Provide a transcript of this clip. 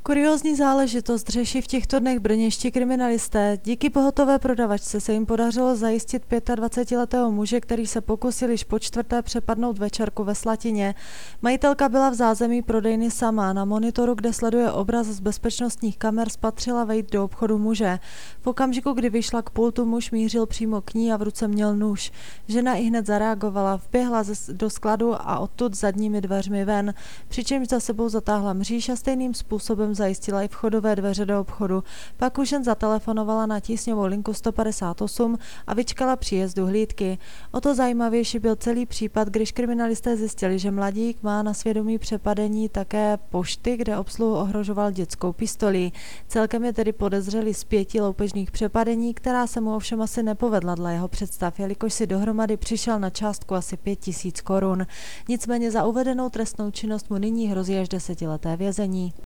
Kuriózní záležitost řeší v těchto dnech brněnští kriminalisté. Díky pohotové prodavačce se jim podařilo zajistit 25letého muže, který se pokusil již po čtvrté přepadnout večerku ve Slatině. Majitelka byla v zázemí prodejny sama. Na monitoru, kde sleduje obraz z bezpečnostních kamer, spatřila vejít do obchodu muže. V okamžiku, kdy vyšla k pultu, muž mířil přímo k ní a v ruce měl nůž. Žena ihned zareagovala, vběhla do skladu a odtud zadními dveřmi ven, přičemž za sebou zatáhla mříž a stejným způsobem zajistila i vchodové dveře do obchodu. Pak už jen zatelefonovala na tísňovou linku 158 a vyčkala příjezdu hlídky. O to zajímavější byl celý případ, když kriminalisté zjistili, že mladík má na svědomí přepadení také pošty, kde obsluhu ohrožoval dětskou pistolí. Celkem je tedy podezřelý z 5 loupežných přepadení, která se mu ovšem asi nepovedla dle jeho představ, jelikož si dohromady přišel na částku asi 5 000 korun. Nicméně za uvedenou trestnou činnost mu nyní hrozí až 10leté vězení.